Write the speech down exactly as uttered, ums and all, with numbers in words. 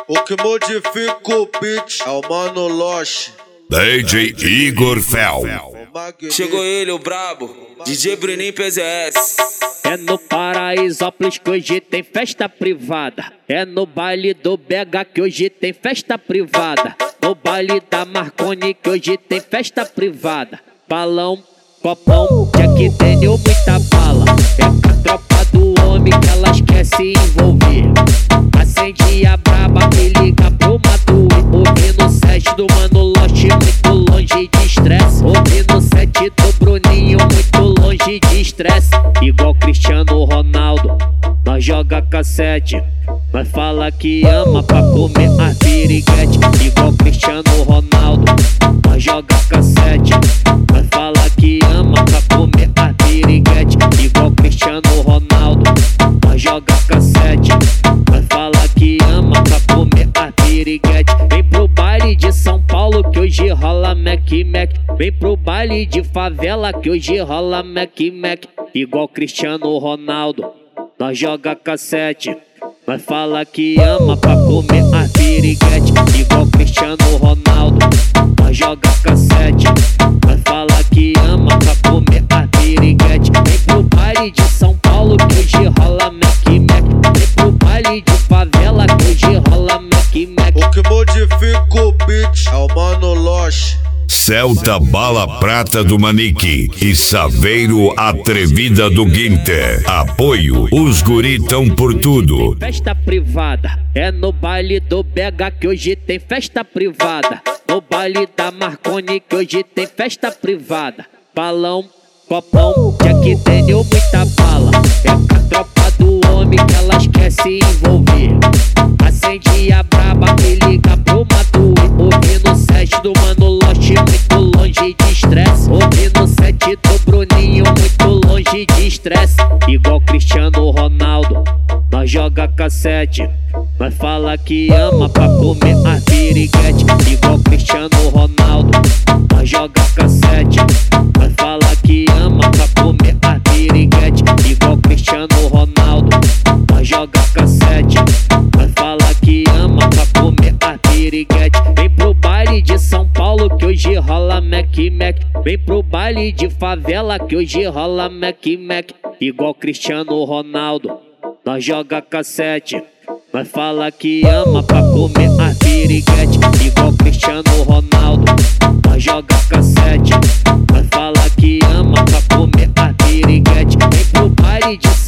O que modifica o beat é o Mano Loche. D J Igor Fel. Chegou ele, o brabo, D J Bruninho P Z S. É no Paraisópolis que hoje tem festa privada. É no baile do Bega que hoje tem festa privada. No baile da Marconi que hoje tem festa privada. Balão, copão, Jack Daniel, muita bala. É com a tropa do homem que elas quer se envolver. Acende a braba que liga pro Matuê. Ouvindo o set do Mano Loche, muito longe de estresse. Ouvindo o set do Bruninho, muito longe de estresse. Igual Cristiano Ronaldo, nós joga cassete. Nós fala que ama pra comer as piriguete. Igual Cristiano Ronaldo, nós joga cassete. Nós fala que ama pra comer as piriguete. Igual Cristiano Ronaldo, nós joga cassete. Nós fala que ama pra comer as piriguete. Vem pro baile de São Paulo que hoje rola Mac Mac. Vem pro baile de favela que hoje rola Mac Mac. Igual Cristiano Ronaldo, nós joga cassete. Nós fala que ama pra comer as piriguete. Igual Cristiano Ronaldo, nós joga cassete. Nós fala que ama pra comer as piriguete. Vem pro baile de São Paulo que hoje rola Mac Mac. Vem pro baile de favela que hoje rola Mac Mac. O que modifica o beat é o Mano Loche. Celta Bala Prata do Manique e Saveiro Atrevida do Guinter. Apoio, os guri tão por tudo. Festa privada, é no baile do Bega que hoje tem festa privada. No baile da Marconi que hoje tem festa privada. Balão, copão, Jack Daniel, muita bala. É com a tropa do homem que elas quer se envolver. Acende a braba que liga pro Matuê. Ouvindo o set do Mano Loche, muito longe de estresse. Ouvindo o set do Bruninho, muito longe de estresse. Igual Cristiano Ronaldo, nós joga cassete. Nós fala que ama pra comer as piriguete. Igual Cristiano Ronaldo, nós joga cassete. Nós fala que ama pra comer as piriguete. Igual Cristiano Ronaldo, nós joga cassete. Nós fala que ama pra comer as piriguete. Vem pro baile de São Paulo que hoje rola Mac Mac. Vem pro baile de favela que hoje rola Mac Mac. Igual Cristiano Ronaldo, nós joga cassete. Nós fala que ama pra comer as piriguete. Igual Cristiano Ronaldo, nós joga cassete. Nós fala que ama pra comer as piriguete. Vem pro baile de